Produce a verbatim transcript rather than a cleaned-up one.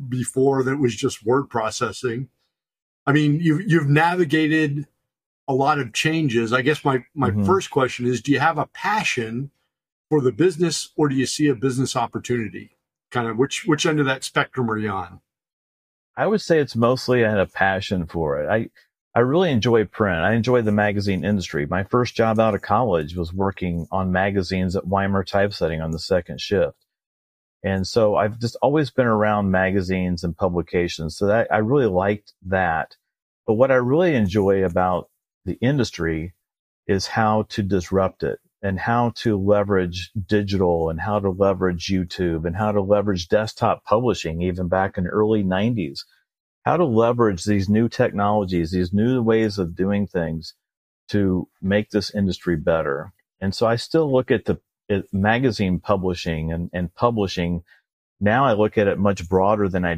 before that was just word processing. I mean, you've, you've navigated a lot of changes. I guess my, my mm-hmm. first question is, do you have a passion for the business, or do you see a business opportunity? Kind of which, which end of that spectrum are you on? I would say it's mostly I had a passion for it. I, I really enjoy print. I enjoy the magazine industry. My first job out of college was working on magazines at Weimer Typesetting on the second shift. And so I've just always been around magazines and publications. So that I really liked that. But what I really enjoy about the industry is how to disrupt it and how to leverage digital and how to leverage YouTube and how to leverage desktop publishing, even back in the early nineties. How to leverage these new technologies, these new ways of doing things to make this industry better. And so I still look at the at magazine publishing and, and publishing. Now I look at it much broader than I